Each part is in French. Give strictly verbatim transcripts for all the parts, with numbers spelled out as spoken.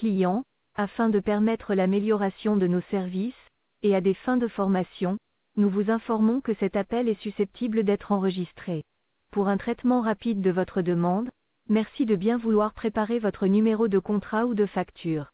client, afin de permettre l'amélioration de nos services, et à des fins de formation, nous vous informons que cet appel est susceptible d'être enregistré. Pour un traitement rapide de votre demande, merci de bien vouloir préparer votre numéro de contrat ou de facture.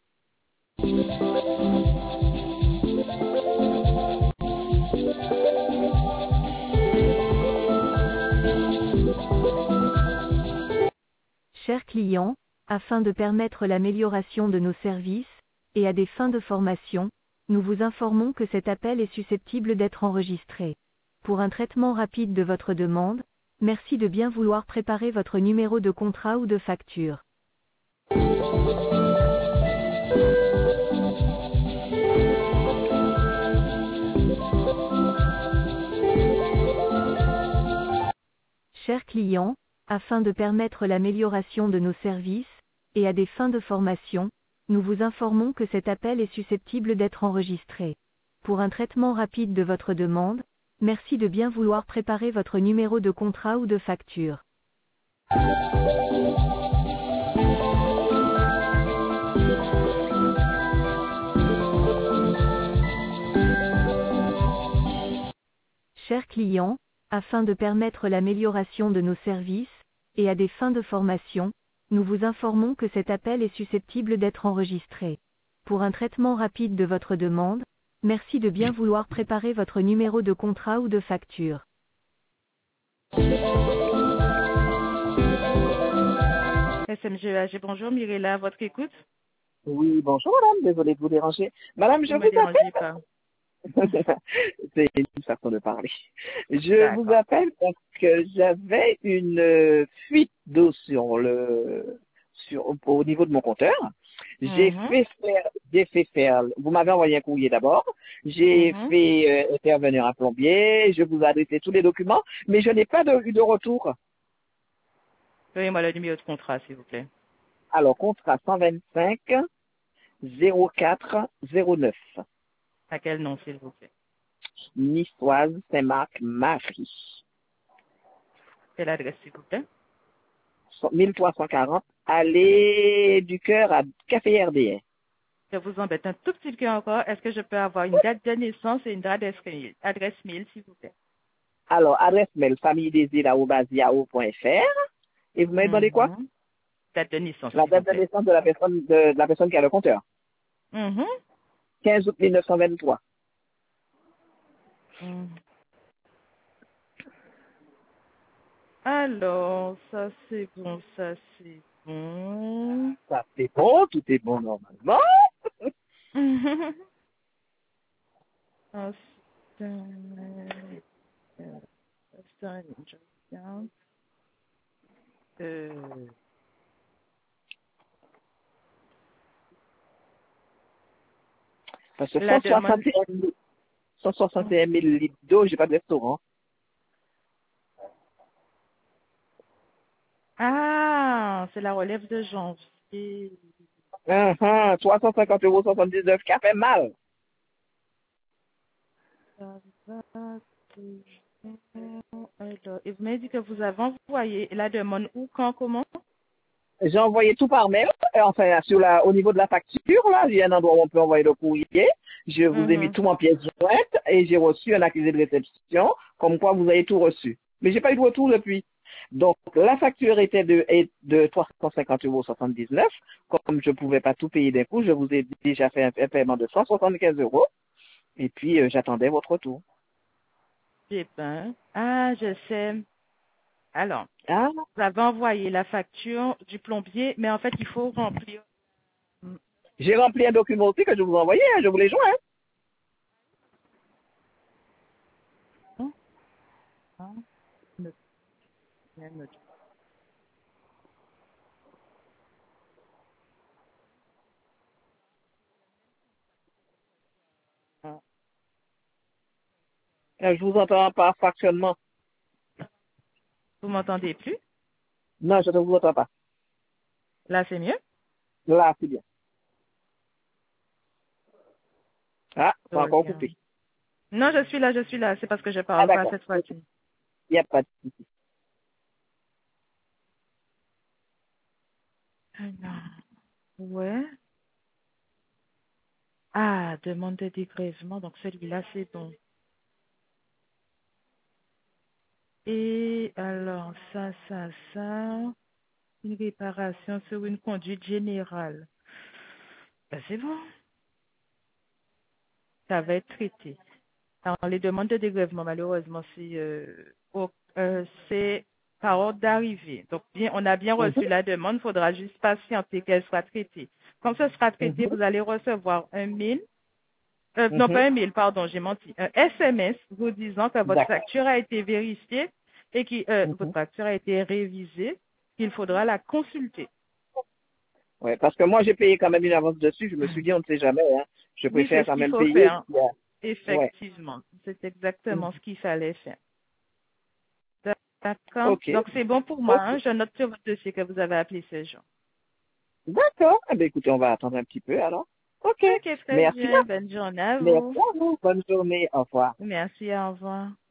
Chers clients, afin de permettre l'amélioration de nos services, et à des fins de formation, nous vous informons que cet appel est susceptible d'être enregistré. Pour un traitement rapide de votre demande, merci de bien vouloir préparer votre numéro de contrat ou de facture. Chers clients, afin de permettre l'amélioration de nos services, et à des fins de formation, nous vous informons que cet appel est susceptible d'être enregistré. Pour un traitement rapide de votre demande, merci de bien vouloir préparer votre numéro de contrat ou de facture. Chers clients, afin de permettre l'amélioration de nos services, et à des fins de formation, nous vous informons que cet appel est susceptible d'être enregistré. Pour un traitement rapide de votre demande, merci de bien vouloir préparer votre numéro de contrat ou de facture. S M G E A G, bonjour, Mirella, à votre écoute. Oui, bonjour madame, désolé de vous déranger. Madame, je Vous vous, ne me dérangez appelle. pas. C'est une façon de parler. Je vous appelle parce que j'avais une euh, fuite d'eau sur le sur au niveau de mon compteur. J'ai Mhm. fait faire, j'ai fait faire, vous m'avez envoyé un courrier d'abord, j'ai Mhm. fait euh, intervenir un plombier, je vous ai adressé tous les documents, mais je n'ai pas de, de retour. Donnez-moi le numéro de contrat, s'il vous plaît. Alors, contrat cent vingt-cinq zéro quatre zéro neuf. À quel nom, s'il vous plaît? Niçoise, Saint-Marc, Marie. Quelle adresse, s'il vous plaît? mille trois cent quarante, allée du Cœur à Café R D S. Je vous embête un tout petit peu encore. Est-ce que je peux avoir une date de naissance et une adresse mail, adresse mail, s'il vous plaît? Alors, adresse mail famille désir arobase yahoo point fr. Et vous m'avez demandé quoi? Mhm. Date de naissance, La s'il vous date de plaît. naissance de la personne, de, de la personne qui a le compteur. Mhm. quinze août mille neuf cent vingt-trois. Mhm. Alors, ça c'est bon, ça c'est bon. Ça c'est bon, tout est bon normalement. Ensuite, euh, ça, je regarde. Euh, Parce que la demande. cent soixante et un mille litres d'eau, j'ai pas de restaurant. Ah, c'est la relève de janvier. Uh -huh, trois cent cinquante euros soixante-dix-neuf, qui a fait mal. Ça va toujours. Alors, et vous m'avez dit que vous avez envoyé la demande où, quand, comment? J'ai envoyé tout par mail, euh, enfin, sur la, au niveau de la facture, là, il y a un endroit où on peut envoyer le courrier. Je vous ai mis Mhm. tout en pièces jointes et j'ai reçu un accusé de réception, comme quoi vous avez tout reçu. Mais j'ai pas eu de retour depuis. Donc, la facture était de, est de trois cent cinquante euros soixante-dix-neuf. Comme je pouvais pas tout payer d'un coup, je vous ai déjà fait un, un paiement de cent soixante-quinze euros. Et puis, euh, j'attendais votre retour. J'ai pas. Ah, je sais. Alors, Ah, vous avez envoyé la facture du plombier, mais en fait, il faut remplir. j'ai rempli un document aussi que je vous ai envoyé, hein, je vous l'ai joint. Hein? Hein? Ne- ne- ne- Hein. Euh, Je vous entends par fractionnement. Vous m'entendez plus? Non, je ne vous entends pas. Là, c'est mieux? Là, c'est bien. Ah, Je c'est encore regarde. coupé. Non, je suis là, je suis là. C'est parce que je Ah, parle pas d'accord. cette fois-ci. Il n'y a pas de souci. Alors, ouais. Ah, demande de dégrèvement. Donc, celui-là, c'est bon. Et alors, ça, ça, ça. Une réparation sur une conduite générale. Ben, c'est bon. Ça va être traité. Alors, les demandes de dégrèvement, malheureusement, c'est euh, au- euh, c'est par ordre d'arrivée. Donc, bien, on a bien reçu Mhm, la demande. Il faudra juste patienter qu'elle soit traitée. Quand ce sera traité, mhm, vous allez recevoir un mail. Euh, non, mhm. pas un mail, pardon, j'ai menti. Un S M S vous disant que votre D'accord. facture a été vérifiée et que votre Mhm. facture a été révisée. Il faudra la consulter. Ouais, parce que moi, j'ai payé quand même une avance dessus. Je me suis dit, on ne sait jamais. Hein. Je Oui, c'est préfère ce quand qu'il même faut payer. faire. Puis, euh, Ouais. Effectivement. C'est exactement ce Mhm. qu'il fallait faire. D'accord. OK. Donc, c'est bon pour moi. OK. Hein. Je note sur votre dossier que vous avez appelé ce jour. D'accord. Eh bien, écoutez, on va attendre un petit peu alors. OK. Ok, très Merci bien. beaucoup. Bonne journée à Merci vous. à vous. Bonne journée. Au revoir. Merci, au revoir.